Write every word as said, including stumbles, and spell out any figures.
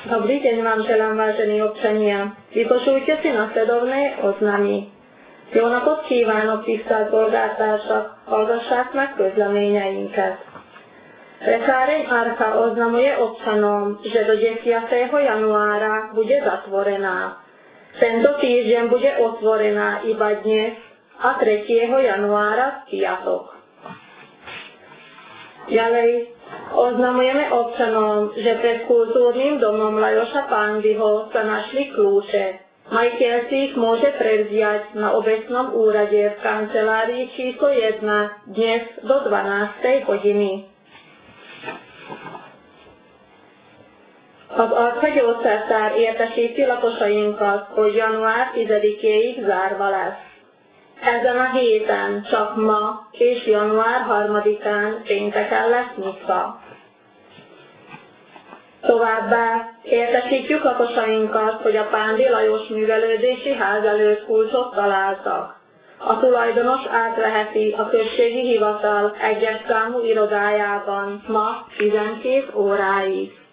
Dobrý deň vám želám, vážení občania. Vypočujte si nasledovné oznamy. Jó napot kívánok, tisztelt polgártársak! Hallgassák meg közleményeinket. Prekáreň Archa oznamuje občanom, že do desiateho januára bude zatvorená. Tento týždeň bude otvorená iba dnes a tretieho januára v piatok. Ďalej oznamujeme občanom, že pred kultúrnym domom Lajoša Pándyho sa našli kľúče. Majiteľ si ich môže prevziať na obecnom úrade v kancelárii číslo jedna dnes do dvanástej hodiny. Az Archa-gyógyszertár értesíti lakosainkat, hogy január tizedikéig zárva lesz. Ezen a héten csak ma és január harmadikán pénteken lesz nyitva. Továbbá értesítjük lakosainkat, hogy a Pándy Lajos művelődési ház előtt kulcsot találtak. A tulajdonos átveheti a községi hivatal egyes számú irodájában ma tizenkét óráig.